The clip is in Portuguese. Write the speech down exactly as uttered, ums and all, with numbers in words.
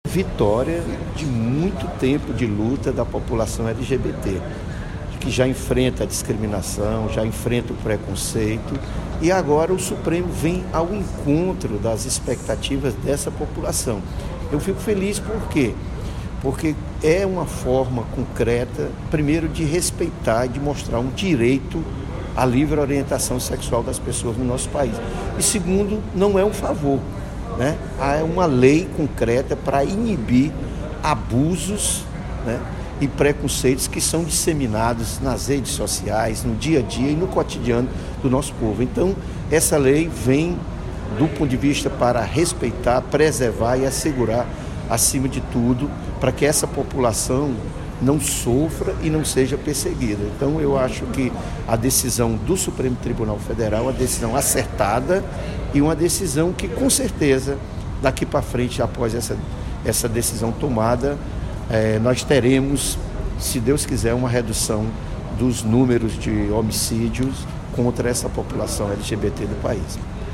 vitória de muito tempo de luta da população L G B T, que já enfrenta a discriminação, já enfrenta o preconceito, e agora o Supremo vem ao encontro das expectativas dessa população. Eu fico feliz por quê? Porque é uma forma concreta, primeiro, de respeitar e de mostrar um direito à livre orientação sexual das pessoas no nosso país. E segundo, não é um favor, né? É uma lei concreta para inibir abusos, né, e preconceitos que são disseminados nas redes sociais, no dia a dia e no cotidiano do nosso povo. Então, essa lei vem do ponto de vista para respeitar, preservar e assegurar, acima de tudo, para que essa população não sofra e não seja perseguida. Então, eu acho que a decisão do Supremo Tribunal Federal é uma decisão acertada e uma decisão que, com certeza, daqui para frente, após essa, essa decisão tomada, é, nós teremos, se Deus quiser, uma redução dos números de homicídios contra essa população L G B T do país.